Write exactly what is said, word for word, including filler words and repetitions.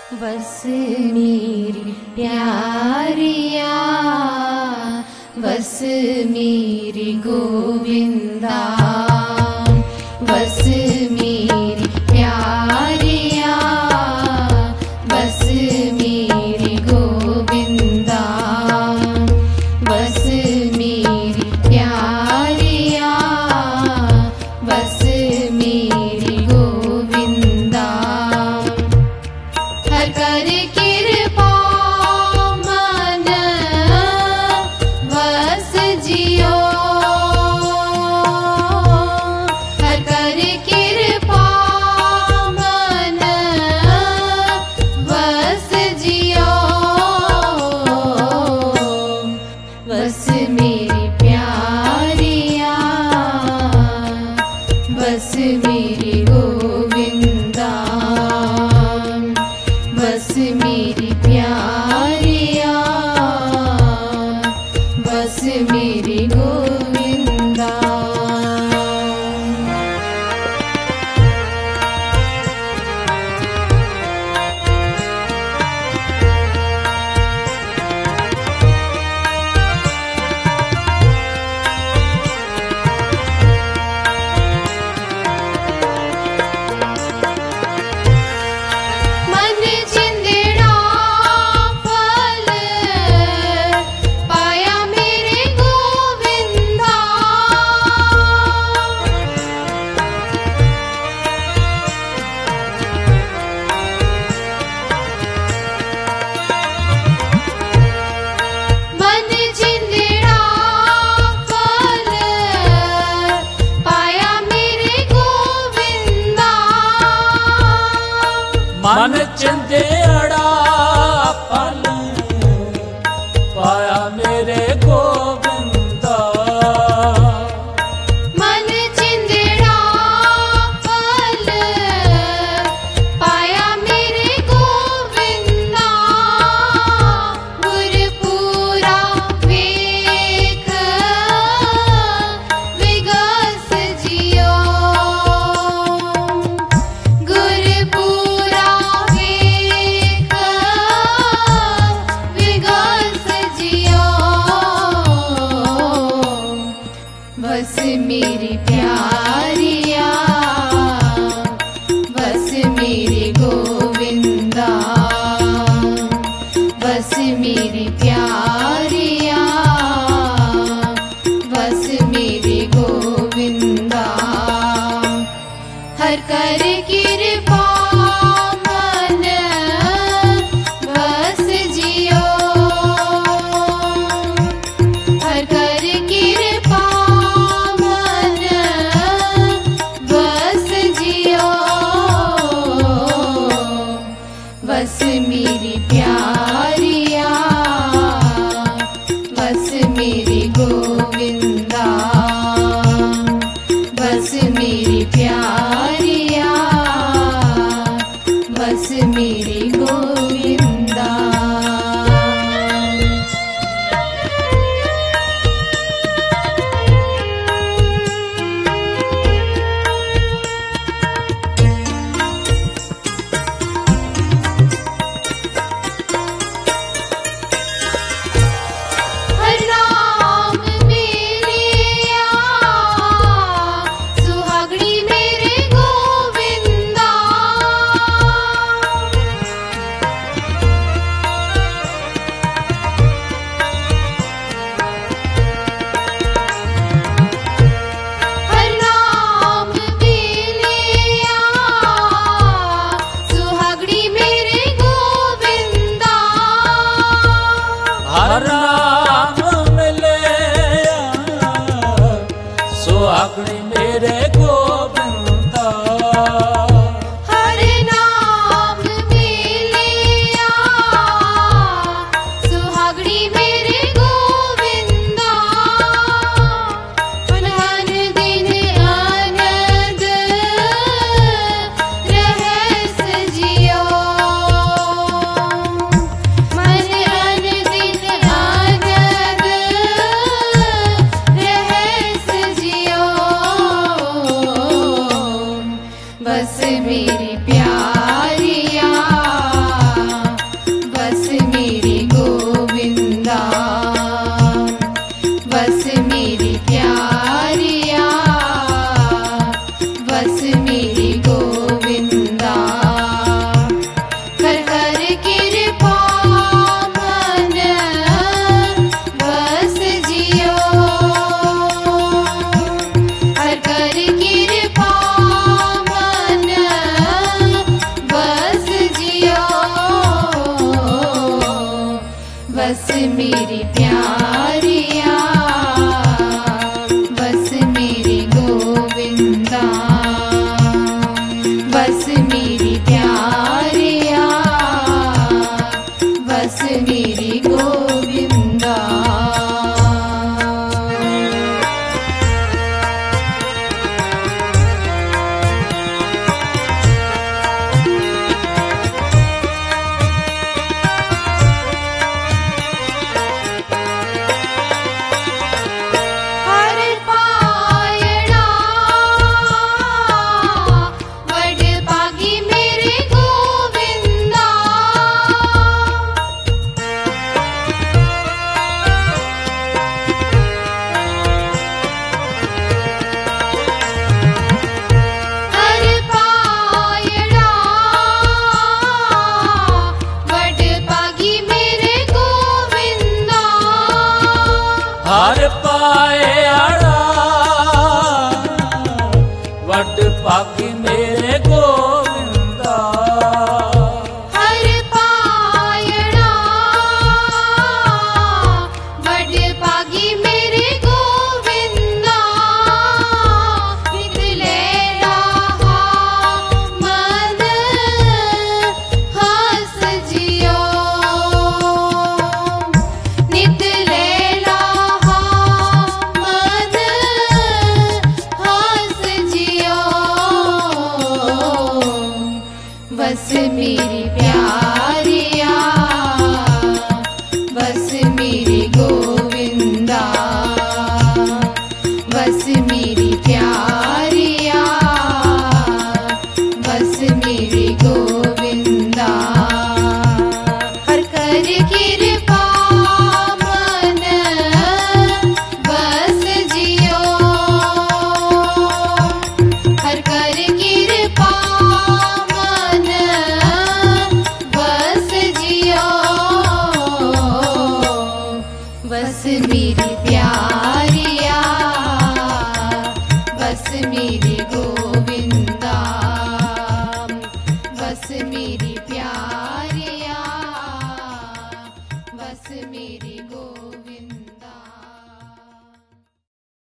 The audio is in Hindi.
बस मेरी प्यारिया, बस मेरी गोविंदा, बस मेरी प्यारिया, बस मेरी गोविंदा, बस मेरी प्यारिया, बस मेरी गोविंदा। हर कर कृपा मन बस जियो, हर कर कृपा मन बस जियो, बस मेरी प्यारिया, बस मेरी गोविंदा, बस मेरी प्यारिया, बस मेरी गोविंदा। मन चिंदेड़ा फल पाया मेरे गोविंदा, मन चिंदेड़ा फल पाया मेरे गोविंदा, मन चिंदेड़ा फल पाया मेरे गोविंदा, मन चिंदेड़ा फल पाया मेरे गोविंदा, गुरपुरा वेख विगस जियो, गुरपुरा वेख विगस जियो, बस मेरी प्यारिया, बस मेरी गोविंदा, बस मेरी प्यारिया, बस मेरी गोविंदा। हर कर कृपा मन बस जियो, हर कर कृपा मन बस जियो, बस मेरी प्यारिया, बस मेरी गोविंदा, बस मेरी प्यारिया, बस मेरी गोविंदा। हर नाम मेरिया, सुहागणी मेरे गोविंदा, बस मेरी प्यारिया बस मेरी गोविंदा बस मेरी प्यारिया बस मेरी गोविंदा हर पायड़ा वड पागी मेरे गोविंदा हर पायड़ा वड पागी मेरे गोविंदा हर पाए आड़ा वड पागी मेरे गोविंदा हर पायड़ा वड पागी मेरे गोविंदा नित लैला मन हस जियो नित लैला मन हस जियो बस मेरी प्यारिया बस मेरी गोविंदा बस मेरी प्यारिया बस मेरी गोविंदा हर कर कृपा मन बस जियो हर कर कृपा मन बस जियो बस मेरी प्यारिया बस मेरी गोविंदा बस मेरी प्यारिया बस मेरी गो